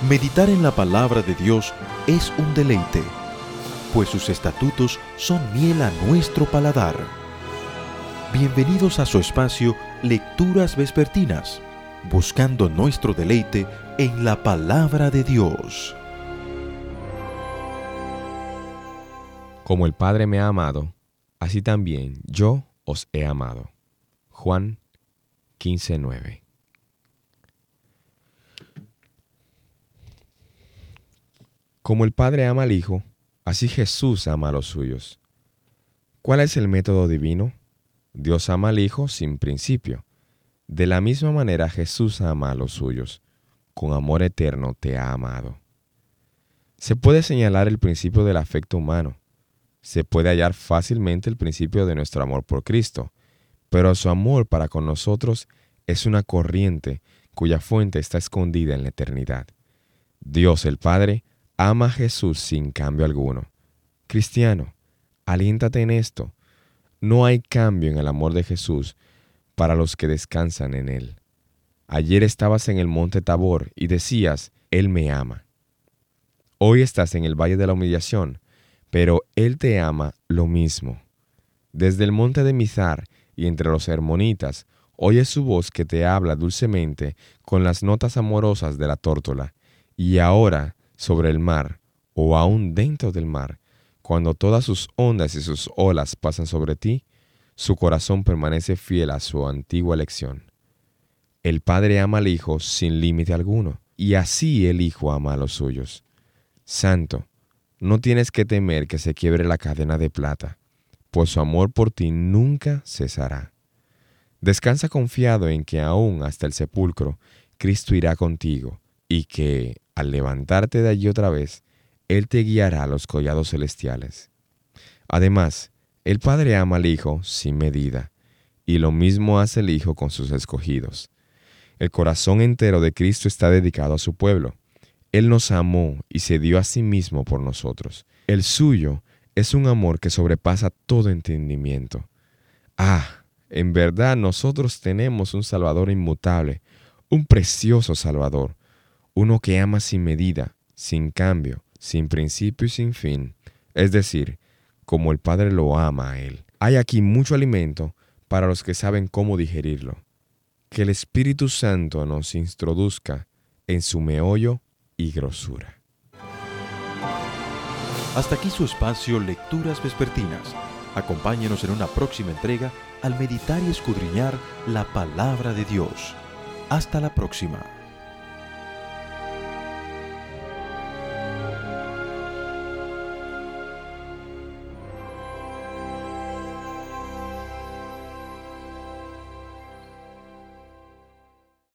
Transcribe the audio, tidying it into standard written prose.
Meditar en la palabra de Dios es un deleite, pues sus estatutos son miel a nuestro paladar. Bienvenidos a su espacio Lecturas Vespertinas, buscando nuestro deleite en la palabra de Dios. Como el Padre me ha amado, así también yo os he amado. Juan 15:9. Como el Padre ama al Hijo, así Jesús ama a los suyos. ¿Cuál es el método divino? Dios ama al Hijo sin principio. De la misma manera Jesús ama a los suyos. Con amor eterno te ha amado. Se puede señalar el principio del afecto humano. Se puede hallar fácilmente el principio de nuestro amor por Cristo, pero su amor para con nosotros es una corriente cuya fuente está escondida en la eternidad. Dios el Padre ama a Jesús sin cambio alguno. Cristiano, aliéntate en esto. No hay cambio en el amor de Jesús para los que descansan en Él. Ayer estabas en el monte Tabor y decías, Él me ama. Hoy estás en el valle de la humillación, pero Él te ama lo mismo. Desde el monte de Mizar y entre los hermonitas, oyes su voz que te habla dulcemente con las notas amorosas de la tórtola. Y ahora, sobre el mar, o aún dentro del mar, cuando todas sus ondas y sus olas pasan sobre ti, su corazón permanece fiel a su antigua elección. El Padre ama al Hijo sin límite alguno, y así el Hijo ama a los suyos. Santo, no tienes que temer que se quiebre la cadena de plata, pues su amor por ti nunca cesará. Descansa confiado en que aún hasta el sepulcro, Cristo irá contigo, y que, al levantarte de allí otra vez, Él te guiará a los collados celestiales. Además, el Padre ama al Hijo sin medida, y lo mismo hace el Hijo con sus escogidos. El corazón entero de Cristo está dedicado a su pueblo. Él nos amó y se dio a sí mismo por nosotros. El suyo es un amor que sobrepasa todo entendimiento. En verdad nosotros tenemos un Salvador inmutable, un precioso Salvador, uno que ama sin medida, sin cambio, sin principio y sin fin, es decir, como el Padre lo ama a Él. Hay aquí mucho alimento para los que saben cómo digerirlo. Que el Espíritu Santo nos introduzca en su meollo y grosura. Hasta aquí su espacio Lecturas Vespertinas. Acompáñenos en una próxima entrega al meditar y escudriñar la palabra de Dios. Hasta la próxima.